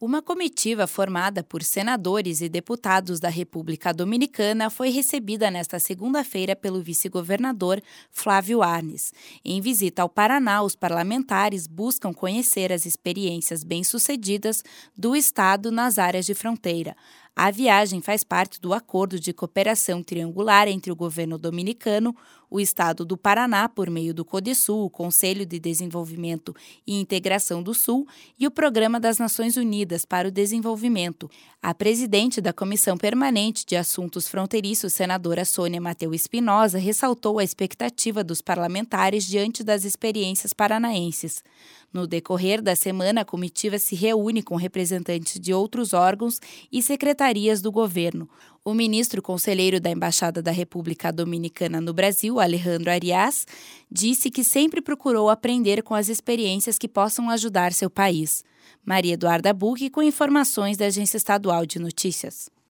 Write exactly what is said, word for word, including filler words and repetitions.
Uma comitiva formada por senadores e deputados da República Dominicana foi recebida nesta segunda-feira pelo vice-governador Flávio Arnes. Em visita ao Paraná, os parlamentares buscam conhecer as experiências bem-sucedidas do Estado nas áreas de fronteira. A viagem faz parte do Acordo de Cooperação Triangular entre o governo dominicano, o Estado do Paraná, por meio do CODESUL, o Conselho de Desenvolvimento e Integração do Sul, e o Programa das Nações Unidas para o Desenvolvimento. A presidente da Comissão Permanente de Assuntos Fronteiriços, senadora Sônia Mateu Espinosa, ressaltou a expectativa dos parlamentares diante das experiências paranaenses. No decorrer da semana, a comitiva se reúne com representantes de outros órgãos e secretarias do governo. O ministro conselheiro da Embaixada da República Dominicana no Brasil, Alejandro Arias, disse que sempre procurou aprender com as experiências que possam ajudar seu país. Maria Eduarda Buch, com informações da Agência Estadual de Notícias.